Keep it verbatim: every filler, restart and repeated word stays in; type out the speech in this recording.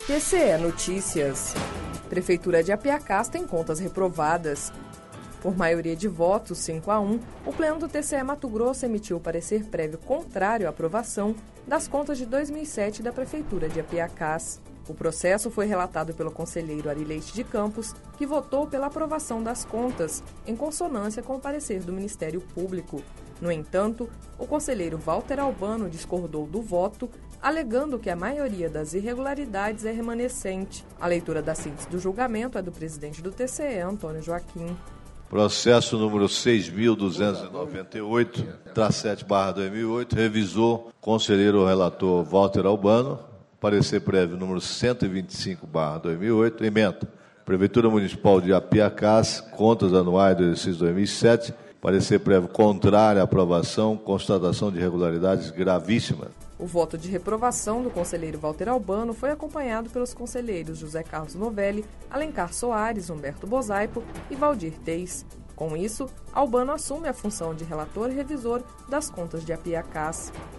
T C E Notícias. Prefeitura de Apiacás tem contas reprovadas. Por maioria de votos, cinco a um, o Pleno do T C E Mato Grosso emitiu parecer prévio contrário à aprovação das contas de dois mil e sete da Prefeitura de Apiacás. O processo foi relatado pelo conselheiro Ari Leite de Campos, que votou pela aprovação das contas, em consonância com o parecer do Ministério Público. No entanto, o conselheiro Walter Albano discordou do voto, alegando que a maioria das irregularidades é remanescente. A leitura da síntese do julgamento é do presidente do T C E, Antônio Joaquim. Processo número seis mil duzentos e noventa e oito, traço sete barra dois mil e oito, revisor, conselheiro relator Walter Albano, parecer prévio número cento e vinte e cinco barra dois mil e oito, ementa, Prefeitura Municipal de Apiacás, contas anuais do exercício dois mil e sete, parecer prévio contrário à aprovação, constatação de irregularidades gravíssimas. O voto de reprovação do conselheiro Walter Albano foi acompanhado pelos conselheiros José Carlos Novelli, Alencar Soares, Humberto Bosaipo e Valdir Teis. Com isso, Albano assume a função de relator e revisor das contas de Apiacás.